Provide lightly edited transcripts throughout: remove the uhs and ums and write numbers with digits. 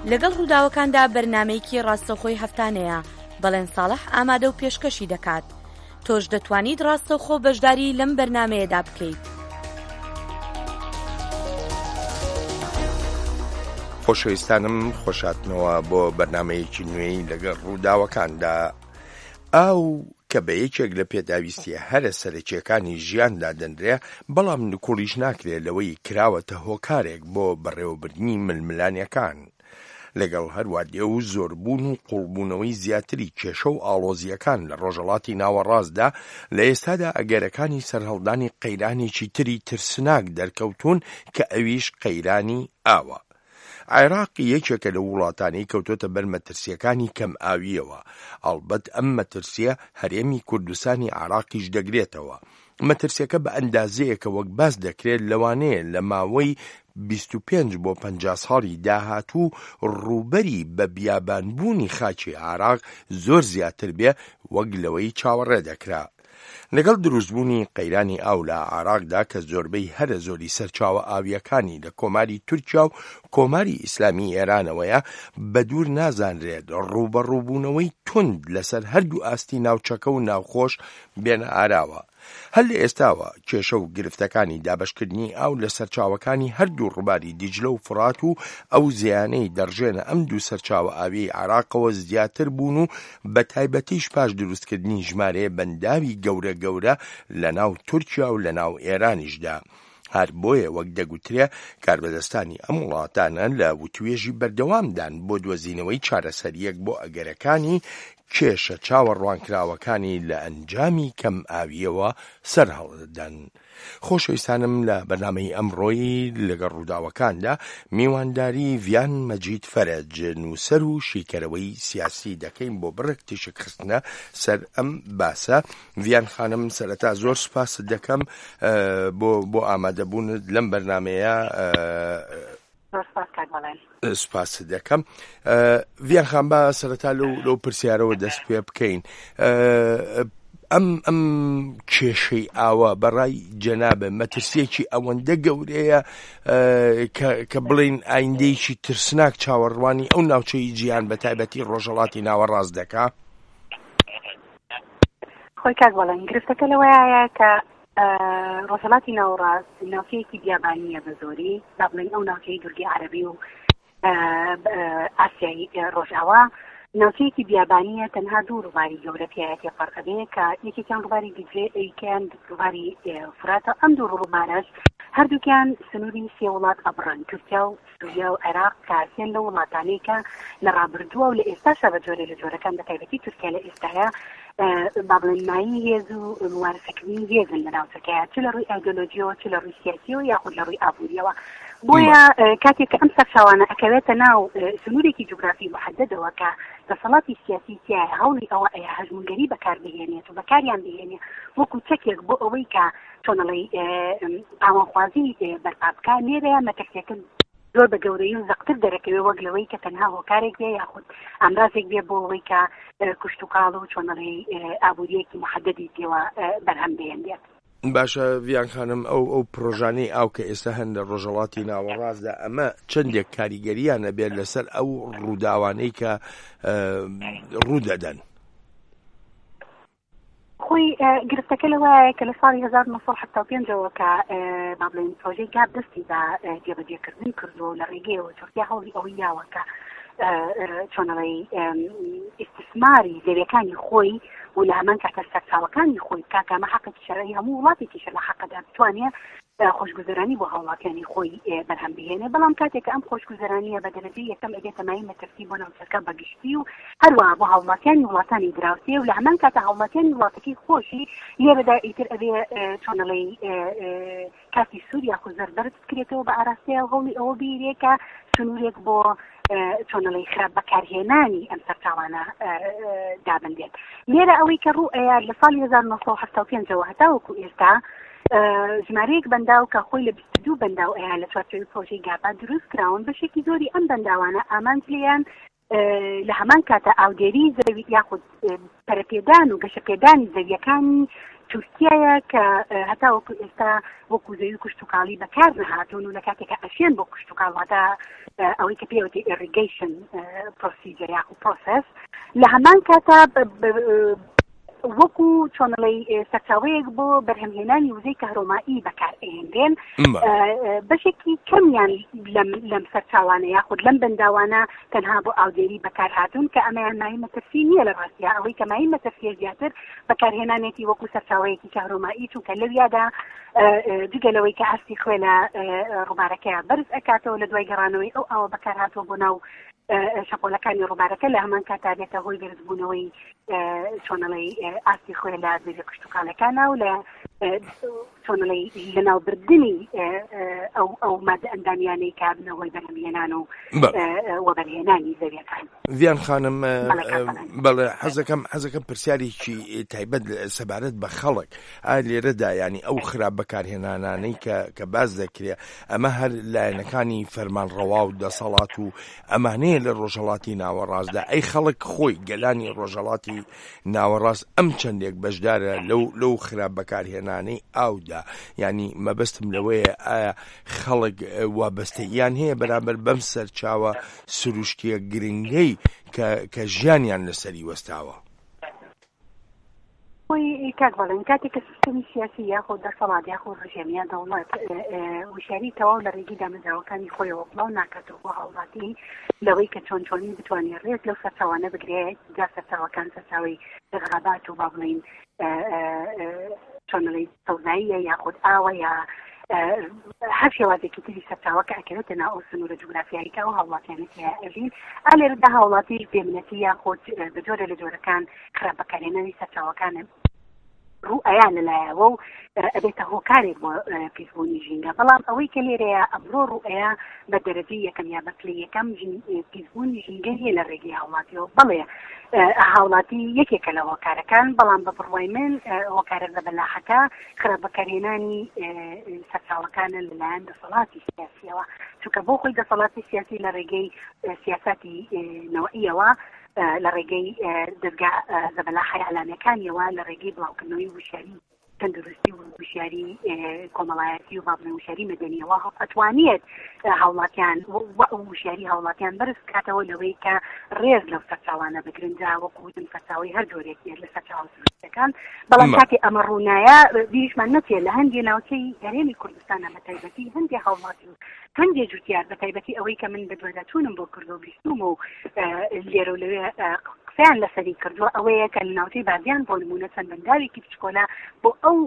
لەگەڵ ڕووداوەکاندا بەرنامەیەکی ڕاستەوخۆی هەفتانەیە بەڵێن ساڵح ئامادە و پێشکەشی دەکات. تۆش دەتوانیت ڕاستەوخۆ بەشداری لەم بەرنامەیەدا بکەیت. خۆشەویستانم خۆشاتنەوە بۆ بەرنامەیەکی نوێی لەگەڵ ڕووداوەکاندا ئاو کە بە یەکێک لە پێداویستیە هەرە سەرەکیەکانی ژیاندا دەنرێ بەڵام نکوڵیش ناکرێت لەوەی کراوەتە هۆکارێک بۆ بەڕێوەبردنی ململانیەکان لەگەڵ هەروادێ و زۆربوون و قوڵبوونەوەی زیاتری کێشە و ئاڵۆزیەکان لە ڕۆژەڵاتی ناوەڕاستدا لە ئێستادا ئەگەرەکانی سەرهەڵدانی قەیرانێکی تری ترسناک دەرکەوتون کە ئەویش قەیرانی ئاوە. عێراق یەکێکە لە وڵاتانی کەوتۆتە بەر مەترسیەکانی کەم ئاویەوە. ئەڵبەت ئەم مەترسیە هەرێمی کوردستانی عێراقیش دەگرێتەوە. مەترسیەکە بە ئەندازەیەکە وەک باس دەکرێت لەوانەیە لە ماوەی 25 بۆ 50 ساڵی داهاتوو ڕووبەری بە بیابانبوونی خاکی عێراق زۆر زیاتر بێ وەک لەوەی چاوەڕێ دەکرا. لەگەڵ دروستبوونی قەیرانی ئاو لە عێراقدا کە زۆربەی هەرە زۆری سەرچاوە ئاویەکانی لە کۆماری تورکیا و کۆماری ئیسلامی ئێرانەوەیە بە دوور نازانرێت ڕووبەڕووبوونەوەی تند لەسەر هەردوو ئاستی ناوچەکە و ناوخۆش بێنە ئاراوە. هەر لە ئێستاوە کێشە و گرفتەکانی دابشکردنی ئاو لە سەرچاوەکانی هەردوو ڕووباری دیجلە و فرات و ئەو زیانەی دەڕژێنە ئەم دوو سەرچاوە ئاوی عێراقەوە زیاتر بوون و بە تایبەتیش پاش دروستکردنی ژمارەیە بەنداوی گەورە گەورە لە ناو تورکیا و لە ناو ئێرانیشدا. هەر بۆیە وەک دەگوترێ کاربەدەستانی ئەم وڵاتانە لە وتوێژی بەردەوامدان بۆ دۆزینەوەی چارەسەریەک بۆ ئەگەرەکانی کێشە چاوەڕوانکراوەکانی لە ئەنجامی کەم ئاویەوە سەرهەڵدەدەن. خۆشەویستانم لە بەرنامەی ئەمڕۆیی لەگەڵ ڕووداوەکاندا میوانداری ڤیان مەجید فەرەج نووسەر و شیکەرەوەی سیاسی دەکەین بۆ بڕێک تیشک خستنە سەر ئەم باسە. ڤیان خانم سەرەتا زۆر سوپاس دەکەم بۆ ئامادەبوونت لەم بەرنامەیە. سپاس دەکەم. ڤیان خان بە سەرەتا لەو پرسیارەوە دەست پێ بکەین. ئەم کێشەی ئاوە بەڕای جەنابە مەترسیەکی ئەوەندە گەورەیە کە بڵین ئایندەیەکی ترسناک چاوەڕوانی ئەو ناوچەی جیهان بە تایبەتی ڕۆژهەڵاتی ناوەڕاست دەکا. خۆی کاک بەڵێن گرفتەکە لەوەیە کە ڕۆژهەڵاتی ناوەڕاست ناوچەیەکی بیابانیە بە زۆری با بڵێن ئەو ناوچەی دورگی عەرەبی و ئاسیایی ڕۆژئاوا ناوچەیەکی بیابانیە تەنها دوو ڕووباری گەورە پێایەتی فەرقەبێ کە یەکێکیان ڕووباری دیجلێ یەکیان ڕووباری فراتە. ئەم دوو ڕووبارەش هەردووکیان سنووری سێ وڵات ئەبڕن تورکیا و سووریا و عێراق کە سێن لە وڵاتانەی کە لە ڕابردووە و لە ئێستاشە بە جۆرێ لە جۆرەکان بە تایبەتی تورکیا لە ئێستاە با بڵێن مایی هێز و موارەسەکردنی هێزن لە ناوچەکەیە چ لە ڕووی ئایدۆلۆژیەوە چ لە ڕووی سیاسیەوە یاخود لە ڕووی ئابووریەوە. بۆیە کاتێک کە ئەم سەرچاوانە ئەکەوێتە ناو سنوورێکی جوگرافی محددەوە کە دەسەڵاتی سیاسی تایە هەوڵی ئەوە ئەیە هەژمونگەری بەکاربهێنێت و بەکاریان بهێنێ وەکو چەکێک بۆ ئەوەی کە چۆنەڵی ئاوانخوازی بەرپابکە لێرەیە مەترسیەکەن زۆر بە گەورەی و زەقتر دەرەکەوێ وەک لەوەی کە تەنها هۆکارێک بێ یاخود ئامرازێک بێ بۆ ئەوەی کە کوشتتوکاڵ و چۆنەڵی ئابوووریەکی محددی پێوە بەرهەم بهێنێت. باشە ڤیان خانم ئەو پرۆژانەی ئاو کە ئێستا هەن لە ڕۆژهەڵاتی ناوەڕاستدا ئەمە چەندێک کاریگەریانە بێت لەسەر ئەو ڕووداوانەی کە ڕوودەدەن. خۆی گرفتەکە لەوەیە کە لە ساڵی 1970ەوە کە با بڵێن پرۆژەی گاب دەستی بە جێبەجێکردن کردو لە ڕێگەیەوە تورکیا هەوڵی ئەوەی داوە کە چۆنەڵی ئیستثماری زەویەکانی خۆی و لە هەمان کاتە سەرچاوەکانی خۆی کاکەمە حەقێکی شەرعی هەموو وڵاتێکیشە لە حەقەدا بتوانێت خۆشگوزەرانی بۆ هاوڵاتیانی خۆی بەرهەم بهێنێ. بەڵام کاتێک ئەم خۆشگوزەرانیە بە دەرەجەی یەکەم ئەبێتە مای مەترسی بۆ ناوچەکە بەگشتی و هەروەها بۆ هاوڵاتیانی وڵاتانی دراوسێ و لە هەمان کاتە هاوڵاتیانی وڵاتەکەی خۆشی لێرەدا ئیتر ئەبێ چۆنەڵی کاتی سووریا خۆ زەربەرز بکرێتەوە بە ئاراستەیە هەوڵی ئەوە بیرێ کە سنوورێک بۆ چۆنەڵی خراپ بەکارهێنانی ئەم سەرچاوانە دابندێت. لێرە ئەوەی کە ڕوئەیە لە ساڵی 1970ەوە هەتاوەکو ئێستا ژمارەیەک بەنداو کە خۆی لە 22 بەنداو ئەیە لە چوارچێوی پرۆژەی گابا دروست کراون بەشێکی زۆری ئەم بەنداوانە ئامانج لێیان لە هەمان کاتە ئاودێری زەوی یاخود پەرەپێدان و گەشەپێدانی زەویەکانی تورکیایە کە هەتا وەکو ئێستا وەکو زەوی کشتتوکاڵی بەکار نەهاتوون و لە کاتێکە ئەشێن بۆ کشتتوکاڵاتە ئەوەی کە پێوتی ئێریگەیشن پرۆسیجر یاخو پرۆسس لە هەمان کاتا وەکو چۆنڵی سەرچاوەیەک بۆ بەرهەمهێنانی وزەی کەهرۆمایی بەکارهێنرێن بەشێکی کەمیان لەم سەرچاوانە یاخود لەم بەنداوانە تەنها بۆ ئاودێری بەکار هاتوون کە ئەمەیان مای مەترسی نییە لە ڕاستیا ئەوەی کە مای مەترسیە زیاتر بەکارهێنانێتی وەکو سەرچاوەیەکی کەهرۆمایی چونکە لەویادا جگەلەوەی کە ئاستی خوێ لە ڕووبارەکەیان بەرز ئەکاتەوە لە دوای گەڕانەوەی ئەوە بەکار هاتووە بۆ ناو شەپۆلەکانی ڕووبارەکە لە هەمان کاتا بێتە هۆی بەرزبوونەوەی چۆنەڵی ئاستی خۆی لە زەوی کشتتوکاڵەکانە و لە چۆنڵی لەناوبردننی ئەو مادە ئەندامیانەی کابنەوەی بەرهەمهێنان و وەبەرهێنانی زەویەکان. ڤیان خانم بەڵێ حەزەکەم پرسیارێکی تایبەت سەبارەت بە خەڵک لێرەدا ینی ئەو خراپ بەکارهێنانانەی کە باز دەکرێت ئەمە هەر لایەنەکانی فەرمانڕەوا و دەسەڵات و ئەمانەیە لە ڕۆژهەڵاتی ناوەڕاستدا ئەی خەڵک خۆی گەلانی ڕۆژهەڵاتی ناوەڕاست ئەم چەندێک بەشدارە لەو خراپ بەکارهێنانەی ئاودا ینی مەبەستم لەوەیە ئایا خەڵک وابەستەیان هەیە بەرامبەر بەم سەرچاوە سروشتیە گرنگەی کە ژیانیان لەسەری وەستاوە. کاک بەڵێن کاتێک کە سیستەمی سیاسی یاخۆ دەسەڵات یاخۆ ڕژێمیە دەوڵەت وشاری تەواو لە ڕێگی دامەزراوەکانی خۆیەوە بڵاو ناکاتەوە بۆ هاوڵاتی لەوەی کە چۆنی بتوانێت ڕێک لەو سەرچاوانە بگرێت جا سەرچاوەکان سەرچاوی ڕغابات و با بڵین چۆنڵی سەوزاییە یاخود ئاوە یا هەر شێوازێکی تری سەرچاوەکە ئەکەوێتە ناو ئەو سنوورە جوگرافیاییکە و هاوڵاتیانێتی ئەژین ئالێرەدا هاوڵاتی پێمنەتی یاخود بە جۆرە لە جۆرەکان خراپ بەکارهێنانی سەرچاوەکانە ڕوو ئەیان لەلایەوە و ئەبێتە هۆکارێک بۆ پیسبوونی ژینگە بەڵام ئەوەی کە لێرەیە ئەمڕۆ ڕوئەیە بە دەرەجەی یەکەم یا بەکلی یەکەم پیسبوونی ژینگە هەیە لە ڕێگەی هاوڵاتیەوە بەڵێ هاوڵاتی یەکێکە لە هۆکارەکان بەڵام بە بڕوای من هۆکارە زەبەلاحەکە خراپ بەکارهێنانی سەرچاوەکانە لەلایەن دەسەڵاتی سیاسیەوە چونکە بۆ خۆی دەسەڵاتی سیاسی لە ڕێگەی سیاسەتی نەوەئیەوە لە ڕێگەی دەرگا زەبەلاحی ئەعلامەکانیەوە لە ڕێگەی بڵاوکردنەوەی وشاری تەندروستی و وشاری کۆمەڵایەتی و بابڵێن وشاری مەدەنیەوە ئەتوانێت هاوڵاتیان وشاری هاوڵاتیان بەرز کاتەوە لەوەی کە ڕێز لەو سەرچاوانە بگرن جا وەکوتم سەرچاوی هەر جۆرێکی لە سەرچاو سروشتەکان بەڵام کاتی ئەمە ڕوونایە بیریشمان نەچێت لە هەندێ ناوچەی هەرێمی کوردستانە بە تایبەتی هەندێ هاوڵاتی و هەندێ جوتیار بە تایبەتی ئەوەی کە من بەدوێدا چوونم بۆ کردو بیستوم و لێرە و لەوێ قسەیان لەسەری کردووە ئەوەیە کە لە ناوچەی بازیان بۆ نمونە چەند بەنداوێکی بچکۆلا بۆ ئەو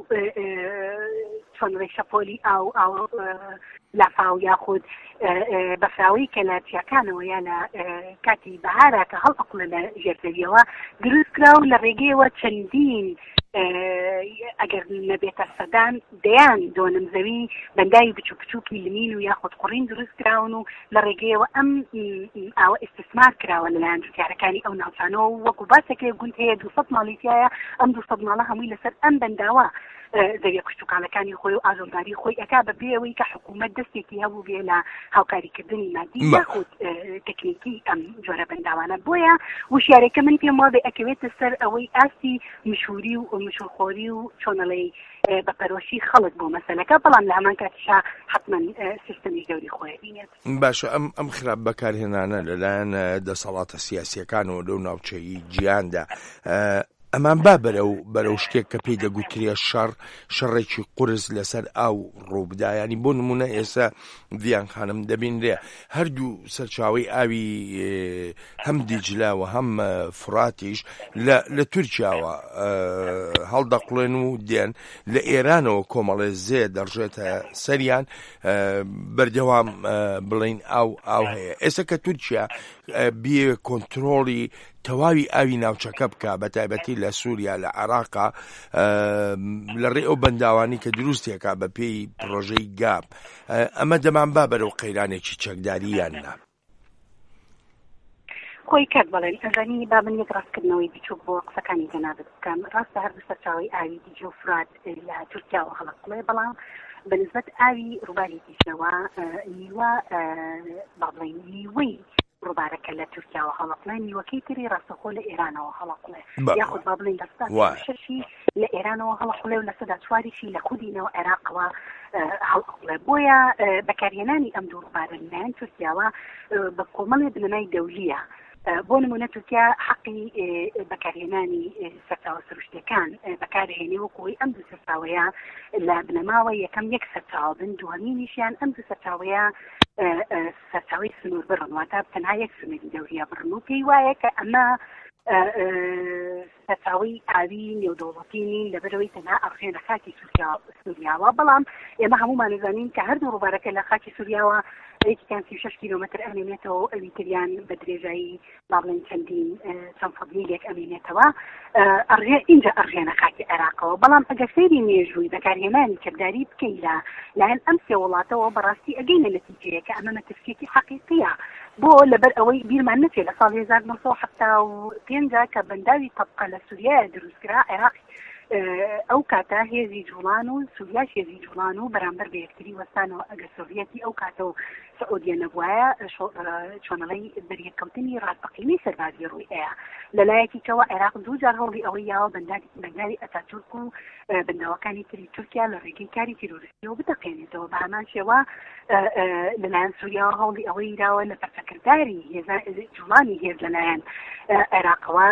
چۆنڕێ شەپۆلی ئاو لافاو یاخود بەفراوی کە لە چیاکانەوە یا لە کاتی بەهارە کە هەڵئەقڵە لە ژێرزەویەوە دروست کراو لە ڕێگەیەوە چەندین ئەگەر نەبێتە سەدان دەیان دۆنم زەوی بەنداوی بچووکی لمین و یاخود قوڕین دروست کراون و لە ڕێگەیەوە ئەم ئاوە ئیستثمار کراوە لەلایەن جوتیارەکانی ئەو ناوچانەوە وەکو باسێکێ گوند هەیە 200 ماڵیتیایە ئەم 200 ماڵە هەمووی لەسەر ئەم بەنداوە زەویە کشتتوکاڵەکانی خۆی و ئاژۆلداری خۆی ئەکا بەبێ ئەوەی کە حکوومەت دەستێکی هەبوو بێ لە هاوکاریکردنی مادی یاخود تەکنیکی ئەم جۆرە بەنداوانە بۆیە وشیارێکە من پێم وابێ ئەکەوێتە سەر ئەوەی ئاستی مشوری و مشورخۆری و چۆنەڵی بەپەرۆشی خەڵک بۆ مەسەلەکە بەڵام لە هەمان کاتیشا حتما سیستەمی گەوری خۆی بینێت. باشە ئەم خراپ بەکارهێنانە لەلایەن دەسەڵاتە سیاسیەکانەوە لەو ناوچەی جیهاندا ئەمان با بەرەو شتێک کە پێی دەگوترێ شەڕێکی قورس لەسەر ئاو ڕووبدایانی بۆ نمونە ئێستا ڤیان خانم دەبینرێ هەردوو سەرچاوی ئاوی هەم دیجلا و هەم فراتیش لە تورکیاوە هەڵدەقڵێن و دێن لە ئێرانەوە کۆمەڵێ زێ دەڕژێتە سەریان بەردەوام بڵین ئاو هەیە ئێستا کە تورکیا بێ کۆنتڕۆڵی تەواوی ئاوی ناوچەکە بکە بە تایبەتی لە سووریا لە عێراقا لە ڕێ ئەو بەنداوانی کە دروستێکا بە پێی پرۆژەی گاب ئەمە دەمان با بەرەو قەیرانێکی چەکدارییان نا خۆی کات بەڵێن ئەزانی با من یەک ڕاستکردنەوەی بچووک بۆ قسەکانی جەنابەت بکەم ڕاستە هەردوو سەرچاوی ئاوی دیجە و فرات لە تورکیاوە هەڵەقڵێ بەڵام بەنسبەت ئاوی ڕووباری دیجەوە نیوە با بڵێن نیوەی ڕووبارەکە لە تورکیاوە هەڵەقڵێنی وەکەی تری ڕاستەخۆ لە ئێرانەوە هەڵەقڵێ یاخود با بڵین دەستا شەشی لە ئێرانەوە هەڵەقڵێ و لە سەدا چواریشی لە خودینەوە عێراقەوە هەڵەقڵێ بۆیە بەکارهێنانی ئەم دوو ڕووبارە لەلایەن تورکیاوە بە کۆمەڵێ بنەمای دەولیە بۆ نمونە تورکیا حەقی بەکارهێنانی سەرچاوە سروشتیەکان بەکارهێنێ وەکوی ئەم دوو سەرچاوەیە لە بنەماوە یەکەم یەک سەرچاوە بن دووەمینیشیان ئەم دوو سەرچاوەیە سەرچاوی سنوور بڕن واتە تەنها یەک سنووری دەوریە بڕن و پێی وایە کە ئەمە سەرچاوی ئاوی نێودەوڵەتی نین لەبەرەوەی تەنها ئەڕژێنە خاکی سووریاوە بەڵام ئێمە هەمومان دەزانین کە هەردوو ڕووبارەکە لە خاکی سووریاوە یەکیان 36 کیلۆمەتر ئەمێنێتەوە ئەوی تریان بە درێژایی باڵێن چەندین چەند فەبلیلێک ئەمێنێتەوە اینجا ئەڕژێنە خاکی عێراقەوە بەڵام ئەگەر سەیری مێژووی بەکارهێنانی کەبداری بکەین لایەن ئەم سێ وڵاتەوە بەڕاستی ئەگەینە نەتیجەیە کە ئەمە مەترسیەتی حەقیقیە بۆ لەبەر ئەوەی بیرمان نەچێت لە ساڵ 1975 کە بەنداوی تەبقە لە سووریایە دروستکرا عێراقی ئەو کاتە هێزی جوڵان و سووریا هێزی جوڵان و بەرامبەر بە یەکتری وەستانەوە ئەگەر سۆڤیەتی ئەو کاتە و سعودیە نەبوایە چۆنەڵەی بەریەکەوتنی ڕاستەقینەی سەربازی ڕووی ئەیە لەلایەکیەوە عێراق دوو جار هەوڵی ئەوەی یاوە بەنداری ئەتاتورک و بەنداوەکانی تری تورکیا لە ڕێگەی کاری تیرۆریستیەوە بتەقێنێتەوە بە هەمان شێوە لەلایەن سووریاوە هەوڵی ئەوەی راوە لە پەرچەکرداری جوڵانی هێز لەلایەن عێراقەوە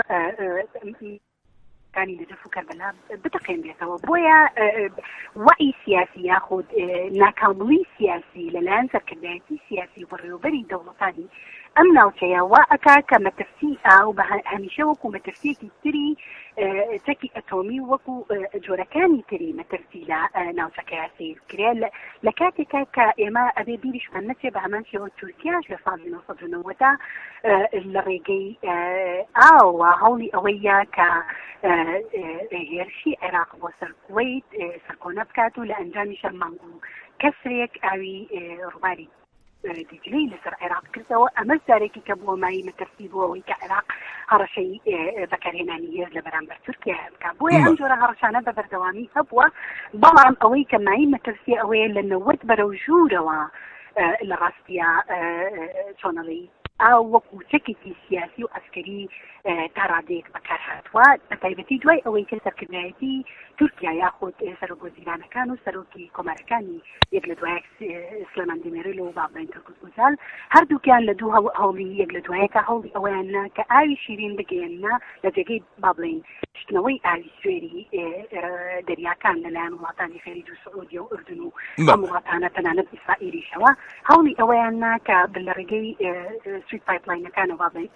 كان يدرس كربلاء بتقيم بيته بويا وعي سياسي ياخذ ناكاملي سياسي للانسر كبيتي سياسي بريوبري دولة ثاني أمنا وشيا وأكا كمترسيئة وبهميشة وكو مترسيئة تري تكي أتومي وكو جوركاني تري مترسيلة ناوشكا سير كريال لكاتكا كإما أبي بيرش فنسي بهمانشي وتركياش لصالي نوصد نوتا لريقي هولي أويا ك هيرشي عراق وسر كويت سركونا بكاتو لأنجامي شمانقو كسريك أوي رباري دجلي لسر عراق كرتوا أمس داريكي كبوا ماي مترسيبوا ويكا عراق هرشي بكارهناني يز لبرامبر تركيا كابويا أنجورا هرشانا ببردوامي هبوا بلان أويكا ماي مترسي أوي لنوت بروجوروا لغاستيا شونالي أو وكو سكتي سياسي وعسكري تاراديك بكار هاتوا بتايبتي دوای ئەوەی کە سەرکردایەتی تورکیا یاخود سەرۆک وەزیرانەکان و سەرۆکی کۆمارەکانی یەک لە دوایەک سلێمان دێمێرێل و بابڵین تورکوزال هەردووکیان لە دوو هەوڵی یەک لە دوایەکە هەوڵی ئەویاننا کە ئاوی شیرین بگەێننا لە جێگەی بابڵین شتنەوەی ئاوی سوێری دەریاکان لەلایەن وڵاتانی خێریج و سعودیە و ئوردن و ئەم وڵاتانە تەنانەت ئیسرائیلیشەوە هەوڵی ئەویاننا کە لە ڕێگەی سوید پایپلاینەکان و بابڵین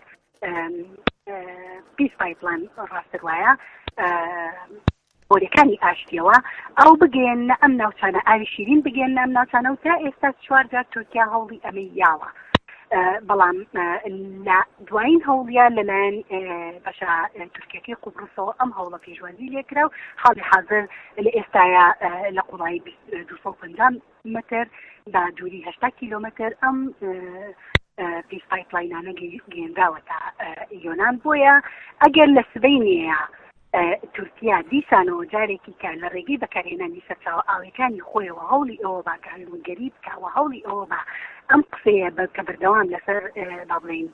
پیس پایپلان ڕاستر وایە بۆریەکانی ئاشتیەوە ئەو بگەێنە ئەم ناوچانە ئاوی شیرین بگەێنە ئەم ناوچانە و تا ئێستا 4 جار تورکیا هەوڵی ئەمەی یاوە بەڵام لە دوایین هەوڵیا لەلایەن بەشە تورکیەکەی قوبرسەوە ئەم هەوڵە پێشوازی لێکرا و حاڵی حاضر لە ئێستاە لە قوڵایی 250 متر بە دووری 8 کیلۆمەتر ئەم پیس پایپلاینانە گەێنراوەتە یۆنان بۆیە ئەگەر لە سبەینەیە تورکیا دیسانەوە جارێکی کە لە ڕێگەی بەکارهێنانی سەرچاوە ئاوەکانی خۆیەوە هەوڵی ئەوە باکارگەری بکەوە هەوڵی ئەوە بە ئەم قسەیە کە بەردەوام لەسەر بابڵین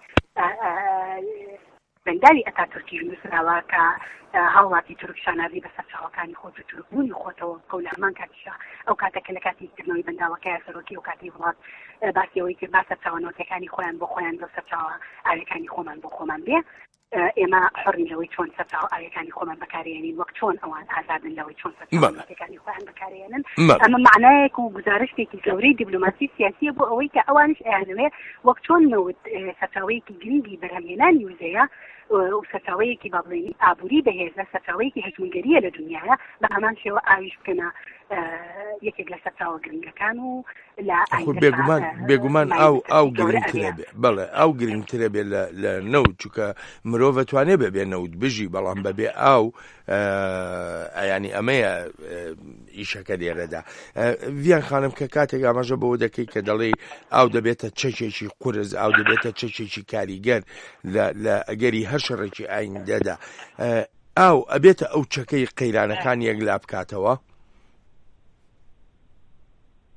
بەنداری ئەتاتورکی نووسراوە کە هاوڵاتی تورکشانازی بە سەرچاوەکانی خۆت و تورکبوونی خۆتەوە قەول لە هەمان کاتیشە ئەو کاتەکە لە کاتی کردنەوەی بەنداوەکەیە سەرۆکی و کاتی وڵات باسیەوەی کرد با سەرچاوەنەوەتەکانی خۆیان بۆ خۆیان بۆ سەرچاوە ئاوەکانی خۆمان بۆ خۆمان بێ ئێمە حڕین لەوەی چۆن سەرچاوە ئاوەکانی خۆمان بەکارهێنین وەک چۆن ئەوان ئازادن لەوەی چۆن سەرچاوەنەوەتەکانی خۆیان بەکارهێنن ئەمە معنایەک و گزارشتێکی گەورەی دیپلۆماسی سیاسیە بۆ ئەوەی کە ئەوانش ئەیانەوێ وەک چۆن نەوت سەرچاوەیەکی گرنگی بەرهەمهێنانی وزەیە و سەرچاوەیەکی بابڵێنی ئابووری بەهێزە سەرچاوەیەکی هەژمونگەریە لە دنیاە بە هەمان شێوە ئاویش بکەنە یەکێک لە سەرچاوە گرنگەکان و لە بێگومان ئەو گرنگترە بێ بەڵێ ئەو گرنگترە بێ لە نەوت چووکە مرۆڤ توانێت بێ نەوت بژی بەڵام بەبێ ئاو ئەیانی ئەمەیە ئیشەکە لێرەدا ڤیان خانم کە کاتێک ئاماژە بەوە دەکەی کە دەڵێ ئاو دەبێتە چەکێکی قورس ئاو دەبێتە چەکێکی کاریگەر لە ئەگەری هەر شەڕێکی ئایندەدا ئاو ئەبێتە ئەو چەکەی قەیرانەکان یەک لا بکاتەوە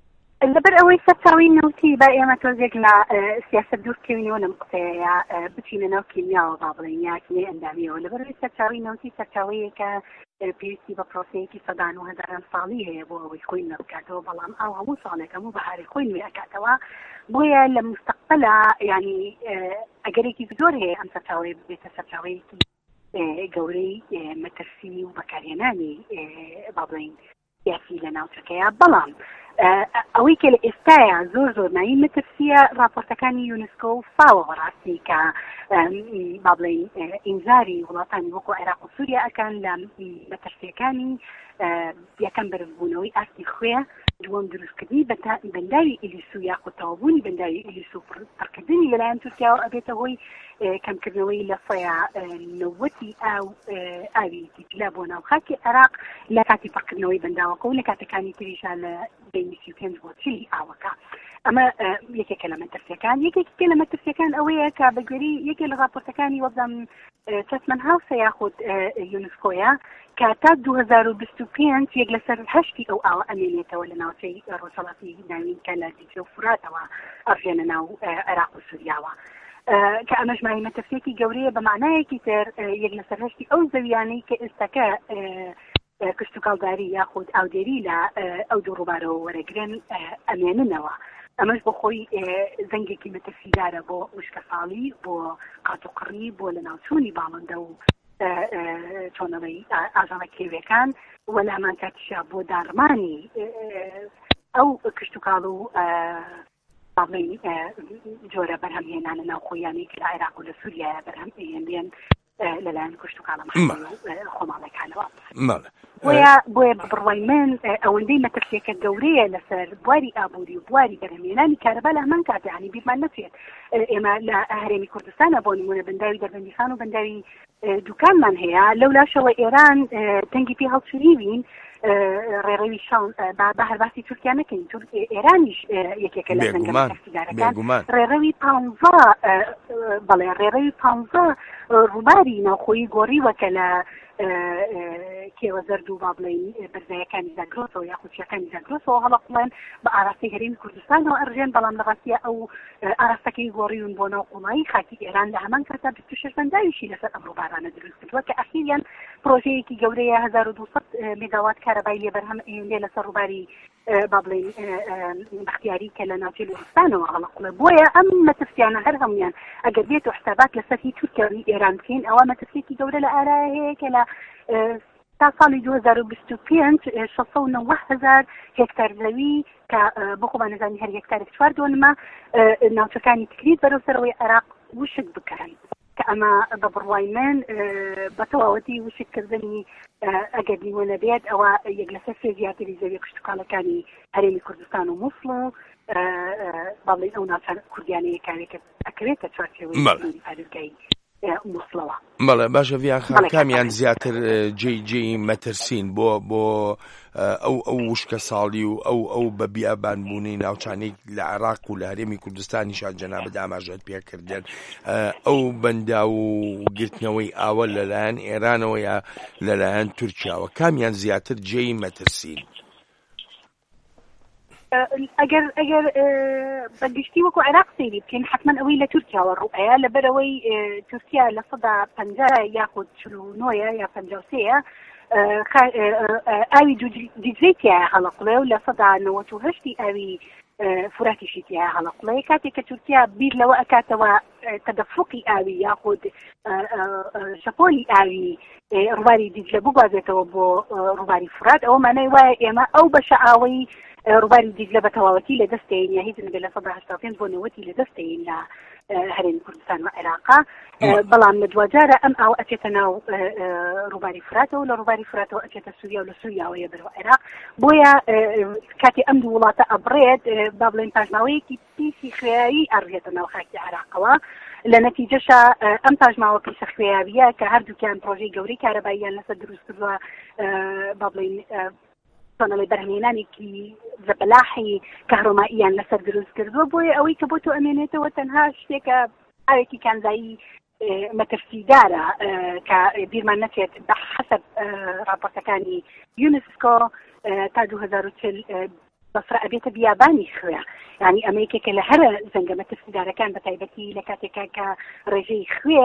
لەبەر ئەوەی سەرچاوی نەوتی با ئێمە تۆزێک لە سیاسەت دوورکەوینەوە لەم قسەیە بچینە ناو کیمیاوە با بڵێن یاکیێ ئەندامیەوە لەبەر ئەوەی سەرچاوی نەوتی سەرچاوەیەکە پێویستی بە پرۆسەیەکی سەدان و هەزاران ساڵی هەیە بۆ ئەوەی خۆی نەبکاتەوە بەڵام ئەو هەموو ساڵێک هەموو بەهاری خۆی نوێ ئەکاتەوە بۆیە لە مستەقبەلە ینی ئەگەرێکی زۆر هەیە ئەم سەرچاوەیە ببێتە سەرچاوەیەکی گەورەی مەترسی و بەکارهێنانی با بڵێن سیاسی لە ناوچەکەیە بەڵام ئەوەی کە لە ئێستاە زۆر مایی مەترسیە راپۆرتەکانی یونسکۆ و فاوە بەڕاستی کە با بڵێن ئینزاری وڵاتانی وەکو عێراق و سووریا ئەکەن لە مەترسیەکانی یەکەم بەرزبوونەوەی ئاستی خوێ دووەم دروستکردنی بەنداوی ئیلیس و یاخود تەواوبوونی بەنداوی ئیلیس و پڕکردنی لەلایەن تورکیا و ئەبێتە هۆی کەمکردنەوەی لە سەیە نەوەتی ئاوی دیجلە بۆ ناوخاکی عێراق لە کاتی پڕکردنەوەی بەنداوەکە و لە کاتەکانی تریشە لە بینی 35 بۆ 40 ئاوەکە ئەمە یەکێکە لە مەترسیەکان یەکێکی لە مەترسیەکان ئەوەیە کە بەگوێری یەکێک لە راپۆرتەکانی وەبزان چەسمەن هاوسە یاخود یونسکۆیە کە تا 2025 یەک لەسەر 8 ئەو ئاوە ئەمێنێتەوە لە ناوچەی ڕۆژهەڵاتی ناوین کە لە دیجلە و فراتەوە ئەڕژێنە ناو عێراق و سووریاوە کە ئەمەش مای مەترسیەکی گەورەیە بە معنایەکی تر یەک لەسەر 8 ئەو زەویانەی کە ئێستاکە کشت و کاڵداری یاخود ئاودێری لە ئەو دوو ڕووبارەوە وەرەگرن ئەمێننەوە ئەمەش بۆ خۆی زەنگێکی مەترسیدارە بۆ وشکە ساڵی بۆ قاتوقڕی بۆ لە ناوچوونی باڵندە و چۆنەوەی ئاژەڵە کێویەکان وەلامان کاتیشا بۆ داڕمانی ئەو کشت و کاڵ و باڵێن جۆرە بەرهەمهێنانە ناوخۆیانی کە لە عێراق و لە سووریا بەرهەمهێنرێن لەلایەن کشت و کاڵە خۆماڵەکانەوە بۆیە بڕوای من ئەوەندەی مەترسیەکە گەورەیە لەسەر بواری ئابووری و بواری بەرهەمهێنانی کارەبا لە هەمان کاتیانی بیرمان نەچێت ئێمە لە هەرێمی کوردستانە بۆ نمونە بەنداوی دەربەندیخان و بەنداوی دوکانمان هەیە لەولاشەوە ئێران تەنگی پێ هەڵچوریوین ڕێڕەوی شەڵ بە هەرباسی تورکیا نەکەین ئێرانیش یەکێکە لە زەنگەمەکەسیدارەکان ڕێڕەوی 15 بەڵێ ڕێڕەوی 15 ڕووباری ناوخۆیی گۆڕیوەکە لە کێوە زەرد و با بڵێن بەرزایەکانی زاگرۆسەوە یا خوچیەکانی زاگرۆسەوە هەڵەقڵێن بە ئاراستی هەرێمی کوردستانەوە ئەڕژێن بەڵام لە ڕاستیە ئەو ئاراستەکەی گۆڕیون بۆ ناو قوڵایی خاکی ئێران لە هەمان کاتا 26 بەنداویشی لەسەر ئەم ڕووبارانە دروست کردووە کە ئەخیریان پرۆژەیەکی گەورەیە 1200 مێگاوات کارەبای لێ بەرهەمهێنرێ لەسەر ڕووباری با بڵێن بەختیاری کە لە ناوچەی لوڕستانەوە هەڵەقڵێ بۆیە ئەم مەترسیانە هەر هەمویان ئەگەر بێت و حسابات لەسەر هی تورکیاوی ئێران بکەین ئەوە مەترسێکی گەورە لە ئارایە هەیە کە لە تا ساڵی 2025 690,000 هێکتار زەوی کە بۆ خۆمان نەزانی هەر هێکتارێک 4 دۆنمە ناوچەکانی تکریت بەرەوسەرەوەی عێراق وشک بکەن کە ئەمە بە بڕوای من بە تەواوەتی وشککردنی ئەگەر دیوەنە بێت ئەوە یەک لەسەر سێ زیاتری زەوی کشتتوکاڵەکانی هەرێمی کوردستان و مووسڵ و باڵێن ئەو ناوچە کوردیانەیە کارێکە ئەکرێتە چوارچێوەی پارێزگای مووسڵەوە. بەڵێ باشە ڤیان کامیان زیاتر جێی مەترسین بۆ ئەو وشکە ساڵی و ئەو بە بیابانبوونی ناوچانەی لە عێراق و لە هەرێمی کوردستانیشان جەنابە داماژەت پێکردن ئەو بەندا و گرتنەوەی ئاوە لەلایەن ئێرانەوە یا لەلایەن تورکیاوە کامیان زیاتر جێی مەترسین؟ ئەگەر بەگشتی وەکو عێراق سەیری بکەین حتمما ئەوەی لە تورکیاوە ڕوئەیە لەبەرەوەی تورکیا لە 150 یاخود 49 یا 53 ئاوی دیجلەی تایە هەڵەقڵێ و لە 198 ئاوی فراتیشی تایە هەڵەقڵێ کاتێک کە تورکیا بیر لەوە ئەکاتەوە تەدەفقی ئاوی یاخود شەپۆلی ئاوی ڕووباری دیجلە بگوازێتەوە بۆ ڕووباری فرات ئەوە مانای وایە ئێمە ئەو بەشە ئاوەی ڕووباری دیجلە بە تەواوەتی لە دەستین یا هیچ نەبێت لە 185 بۆ 90 لە دەستین لە هەرێمی کوردستان و عێراقا بەڵام لە دوجارە ئەم ئاو ئەچێتە ناو ڕووباری فراتەوە و لە ڕووباری فراتەوە ئەچێتە سووریا و لە سووریاوەیە بەرەو عێراق بۆیە کاتی ئەم دوو وڵاتە ئەبڕێت با بڵێن پاژماوەیەکی پیسی خوێیایی ئەڕێتە ناو خاکی عێراقەوە لە نەتیجەشە ئەم پاژماوە پیسە خوێیاویە کە هەردووکیان پرۆژەی گەورەی کارەباییان لەسەر دروست کردووە با بڵێن تۆنەڵی بەرهەمهێنانێکی زەبەلاحی کەهڕۆمائیان لەسەر دروست کردووە بۆیە ئەوەی کە بۆ تۆ ئەمێنێتەوە تەنها شتێکە ئاوێکی کانزایی مەترسیدارە کە بیرمان نەچێت بە حەسەب راپۆرتەکانی یونسکۆ تا 2040 بەفرە ئەبێتە بیابانی خوێ یعنی ئەمریکێکە لە هەرە زەنگەمە تفسیدارەکان بە تایبەتی لە کاتێکا کە ڕێژەی خوێ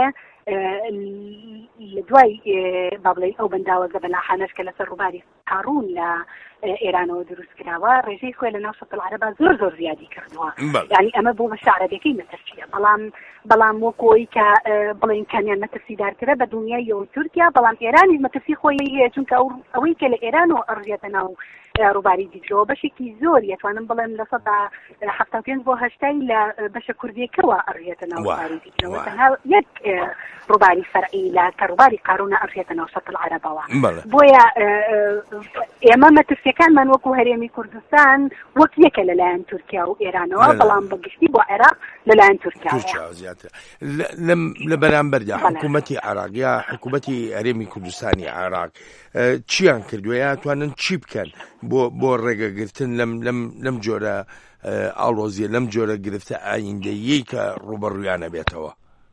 لە دوای بابڵێ ئەو بەنداوەزە بەلاحانەش کە لەسەر ڕووباری هاڕون لە ئێرانەوە دروست کراوە ڕێژەی خوێ لە ناو شەق العەرەبا زۆر زیادی کردووە یعنی ئەمە بۆ بەشە عەرەبیەکەی مەترسیە بەڵام وەکۆی کە بڵێن کامیان مەترسیدارترە بە دنیای و تورکیا بەڵام ئێرانی مەترسی خۆی هەیە چونکە ئەوەی کە لە ئێرانەوە ئەڕژێتە ناو ڕووباری دیجلەوە بەشێکی زۆر یەتوانم بڵێم لە 75 بۆ 80 لە بەشە کوردیەکەوە ئەڕژێتە ناو ڕووباری دیجلەوە تەنها یەک ڕووباری فەرعی لە کە ڕووباری قارونە ئەڕژێتە ناو شەق العەرەبەوە بۆیە ئێمە مەترسیەکانمان وەکو هەرێمی کوردستان وەک یەکە لەلایەن تورکیا و ئێرانەوە بەڵام بەگشتی بۆ عێراق لەلایەن تورکیا زیاتر لە بەرامبەردا حکوومەتی عێراق یا حکوومەتی هەرێمی کوردستانی عێراق چیان کردووە توانن چی بکەن بۆ ڕێگەگرتن لەم جۆرە ئاڵۆزیە لەم جۆرە گرفتە ئایندەیی کە ڕوبەڕوویانە بێتەوە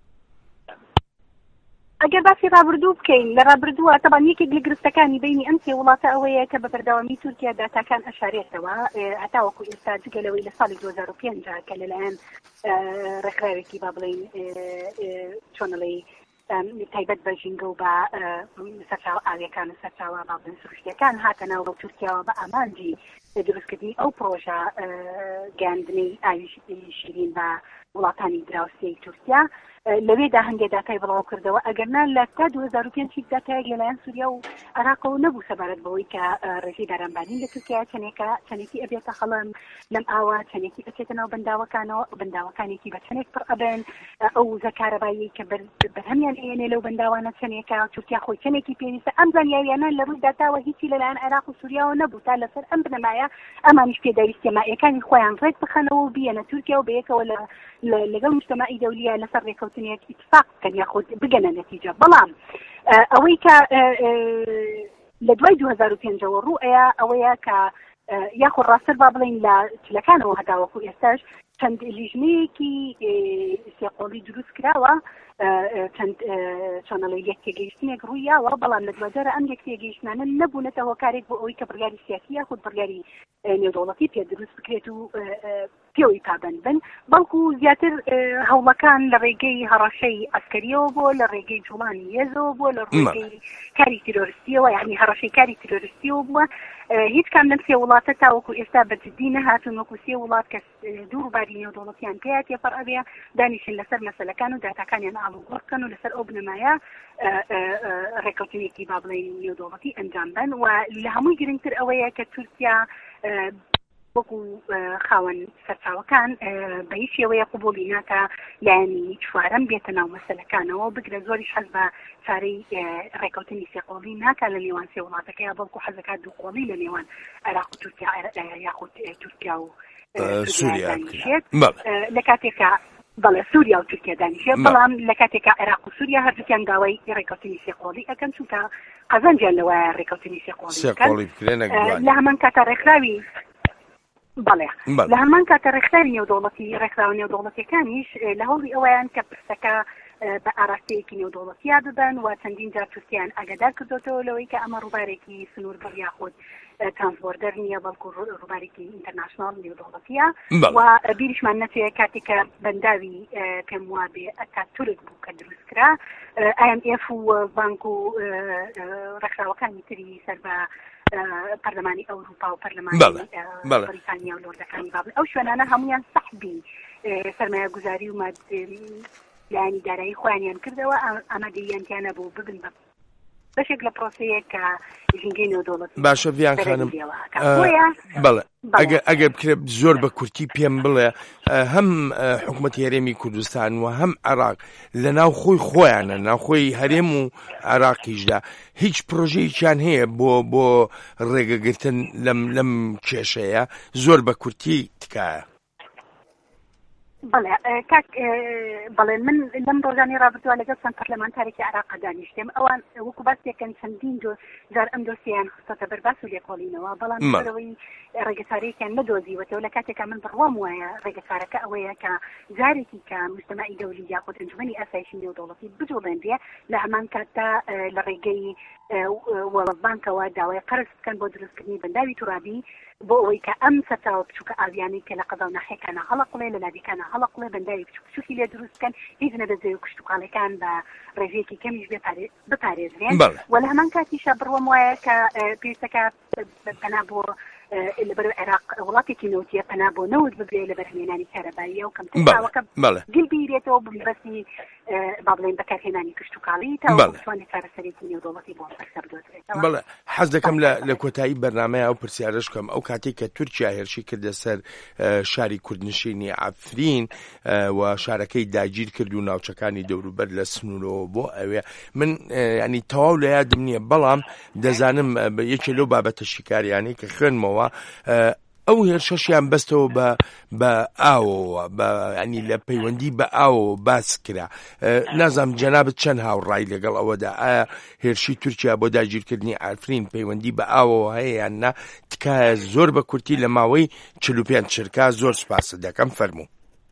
ئەگەر باسی ڕابردوو بکەین لە ڕابردووە تەبان یەکێک لە گرفتەکانی بینی ئەم سێ وڵاتە ئەوەیە کە بە بەردەوامی تورکیا داتاکان ئەشارێتەوە هەتا وەکو ئێستا جگەلەوەی لە ساڵی 2005 کە لەلایەن ڕێکخراوێکی با بڵێن چۆنەڵێ تایبەت بە ژینگە و بە سەرچاوە ئاویەکان و سەرچاوە با بڵێن سروشتیەکان هاتە ناو تورکیاوە بە ئامانجی دروستکردنی ئەو پرۆژە گەاندنەی ئاوی شیرین بە وڵاتانی دراوسێی تورکیا لەوێدا هەندێک داتای بڵاو کردەوە ئەگەرنا لە تا 2005 داتایەک لەلایەن سووریا و عێراقەوە نەبوو سەبارەت بەوەی کە ڕێژەی بارانبانی لە تورکیا چەندێکی ئەبێتە خەڵم لەم ئاوا چەندێکی ئەچێتە ناو بەنداوەکانێکی بە چەندێک پڕ ئەبن ئەو زەکارەبایی کە بەرهەمیان ئێنێ لەو بەنداوانە چەندێکە تورکیا خۆی چەندێکی پێویستە ئەم زانیاریانە لە ڕووی داتاوە هیچی لەلایەن عێراق و سووریاوە نەبوو تا لەسەر ئەم بنەمایە ئەمانیش پێدەویستە مایەکانی خۆیان ڕێک بخەنەوە و بێنە تورکیا و بەیەکەوە لەگەڵ مجتەمەعی دەولیە لەسەر ڕێکەوتنێک اتفاق بکەن یاخود بگەنە نەتیجە بەڵام ئەوەی کە لە دوای 2005ەوە ڕوئەیە ئەوەیە کە یاخود ڕاستتر با بڵێن لە چلەکانەوە هەداوەکو ئێستاش چەند لیژنەیەکی سێقۆڵی دروست کراوە چەند چۆنەڵی یەک تێگەیشتنێک ڕوویاوە بەڵام لە دوجارە ئەم یەک تێگەیشتانە نەبوونەتە هۆکارێک بۆ ئەوەی کە بڕیاری سیاسی یاخود بڕیاری نێودەوڵەتی پێ دروست بکرێت و پێوەی پابند بن بەڵکو زیاتر هەوڵەکان لە ڕێگەی هەڕەشەی ئەسکەریەوە بۆ لە ڕێگەی جوڵانی هێزەوە بۆ لە ڕێگەی کاری تیرۆریستیەوە یعنی هەڕەشەی کاری تیرۆریستیەوە بووە هیچ کام لەم سێ وڵاتە تاوەکو ئێستا بەجددی نەهاتون وەکو سێ وڵات کە دوو ڕووباری نێودەوڵەتیان پێیا تێپەڕ ئەبێ دانیشن لەسەر مەسەلەکان و داتاکانیان ئاڵوگۆڕ بکەن و لەسەر ئەو بنەمایە ڕێکەوتنێکی با بڵێن نێودەوڵەتی ئەنجام بن و لە هەمووی گرنگتر ئەوەیە کە تورکیا وەکو خاوەن سەرچاوەکان بە هیچ شێوەیە قبوڵی ناکە لایەنی چوارەم بێتە ناو مەسەلەکانەوە بگرە زۆریش حەز بە چارەی ڕێکەوتنی سێقۆڵی ناکە لە نێوان سێ وڵاتەکەیە بەڵکو حەزەکات دووقۆڵی لە نێوان عێراق و تورکیا یاخود تورکیا و سووریا دانیشێت لە کاتێکە بەڵێ سووریا و تورکیا دانیشێت بەڵام لە کاتێکە عێراق و سووریا هەردووکیان داوای ڕێکەوتنی سێقۆڵی ئەەکەن چونکە قەزەنجیان لەوایە ڕێکەوتنی سێقۆڵی لە هەمان کاتە ڕێکخراوی بەڵێ لە هەمان کاتە ڕێکخراوی نێودەوڵەتی ڕێکخراوە نێودەوڵەتیەکانیش لە هەوڵی ئەوەیان کە پرسەکە بە ئاراستەیەکی نێودەوڵەتیا ببن و چەندین جار تورکیان ئاگادار کردوتەوە لەوەی کە ئەمە ڕووبارێکی سنوور بڕ یاخود ترانسبۆردەر نییە بەڵکو ڕووبارێکی ئینتەرناشناڵ نێودەوڵەتیە و بیریشمان نەچێت کاتێککە بەنداوی پێم وابێ ئەتا تورک بوو کە دروستکرا IMF و بانک و ڕێکخراوەکانی تری سەر بە پەرلەمانی ئەوروپا و پەرلەمانی بریتانیا و لۆردەکانی بابل ئەو شوێنانە هەمویان سەحبی سەرمایە گوزاری و لایەنی دارایی خۆیانیان کردەوە ئامادەییانتیانە بۆ ببن بە بەشێک لە پرۆسەیە کە ژینگەی نێودەوڵەتی باشە ڤیان خانم بەڵێ ئەگەر بکرێت زۆر بە کورتی پێم بڵێ هەم حکوومەتی هەرێمی کوردستان و هەم عێراق لە ناو خۆیانە ناوخۆی هەرێم و عێراقیشدا هیچ پرۆژەیەکیان هەیە بۆ ڕێگەگرتن لەم کێشەیە زۆر بە کورتی تکایە بەڵێ من لەم ڕۆژانی ڕابردووە لەگەڵ چەند پەرلەمانتارێکی عێراق دانیشتم ئەوان وەکو باسێکەن چەندین جار ئەم دۆسییان خستەتە بەرباس و لێکۆڵینەوە بەڵام ئەوەی ڕێگەچارەیەکیان نەدۆزیوەتەوە لە کاتێکە من بڕوام وایە ڕێگەچارەکە ئەوەیە کە جارێکی کە مجتەمەعی دەولی یاخود ئەنجومەنی ئاسایشی نێودەوڵەتی بجوڵێنرێ لە هەمان کاتدا لە ڕێگەی وەڵەت بانکەوە داوای قەرز بکەن بۆ دروستکردنی بەنداوی تورابی بۆ ئەوەی کە ئەم سەرچاوە بچووکە ئاویانەی کە لە قەزا و ناحیەکانە هەڵەقڵێ لە لادیەکانە هەڵەقڵێ بەنداوی بچووکی لێ دروستکەن هیچ نەبێت کشتتوقاڵەکان بە ڕێژەیەکی کەمیش بپارێزرێن وە لە هەمان کاتیشە بڕوەم وایە کە پێویستەکە پەنا بۆ لەبەر عێراق وڵاتێکی نەوتیە پەنا بۆ نەوت ببێ لە بەرهێنانی کارەباییە و کەمتەوەکە گلبیرێتەوە ببەستی با بڵێن بەکارهێنانی کشتتوقاڵی تا بتوانێت چارەسەرێتی نێودوڵەتی بۆ بەسەر بدۆزرێتەوە. بەڵێ حەز دەکەم لە کۆتایی بەرنامەیە ئەو پرسیارەش کەم ئەو کاتێک کە تورکیا هێرشی کردە سەر شاری کوردنشینی عەفرین و شارەکەی داگیر کرد و ناوچەکانی دەوروبەر لە سنوورەوە بۆ ئەوێ من ینی تەواو لە یادم نییە بەڵام دەزانم یەکێ لەو بابەتە شیکاریانەی کە خوێنمەوە ئەو هێرشەشیان بەستەوە بە ئاوەوە ینی لە پەیوەندی بە ئاوەوە باس کرا. نازانم جەنابەت چەند هاوڕای لەگەڵ ئەوەدا ئایا هێرشی تورکیا بۆ داگیرکردنی عەفرین پەیوەندی بە ئاوەوە هەیە یان نا تکایە زۆر بە کورتی لە ماوەی 45 چرکا زۆر سپاس دەکەم فەرموو.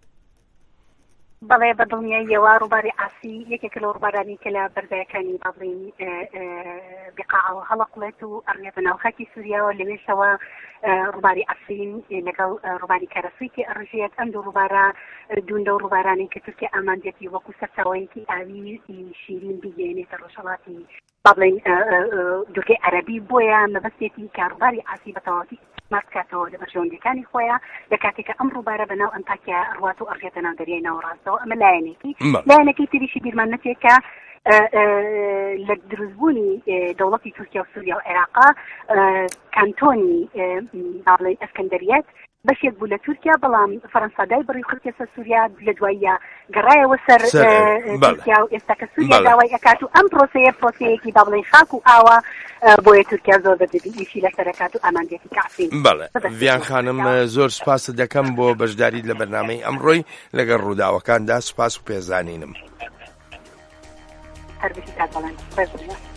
بەڵێ بەدڵنیاییەوە ڕووباری ئاسی یەکێک لە ڕووبارانی کە لە بەردایەکانی با بڵێن بقاعەوە هەڵەقڵێت و ئەڕێتە ناو خاکی سووریاوە لەوێشەوە ڕووباری ئەفرین لەگەڵ ڕووباری کارەسوویکی ئەڕژێت ئەم دوو ڕووبارە دوون لەو ڕووبارانی کە تورکیا ئامانجێتی وەکو سەرچاوەیەکی ئاوی شیرین بگەێنێتە ڕۆژهەڵاتی با بڵێن دوورگەی عەرەبی بۆیە مەبەستێتی کە ڕووباری ئاسی بەتەواوەتی ماسکاتەوە لە بەرژەوەندەکانی خۆیان لە کاتێکە ئەم ڕووبارە بەناو ئەنتاکیا ڕوات و ئەڕێتە ناو دەریای ناوەڕاستەوە ئەمە لایەنێکی تریشی بیرمان نەچێت لە دروستبوونی دەوڵەتی تورکیا و سووریا و عێراقا کانتۆنی با بڵێن ئەسکەندەریەت بەشێک بوو لە تورکیا بەڵام فەرەنسادای بڕی خورتە سەر سووریا لە دواییە گەڕایەوە سەر تورکیا و ئێستا کە سووریا داوای ئەکات و ئەم پرۆسەیەکی با بڵێن خاک و ئاوە بۆیە تورکیا زۆر بەدەبی ئیشی لەسەرەکات و ئامانجێتی کەعفرین. بەڵێ ڤیان خانم زۆر سپاس دەکەم بۆ بەشداری لە بەرنامەی ئەمڕۆی لەگەڵ ڕووداوەکاندا سپاس و پێزانینم. هەر بەشی کات بەڵێن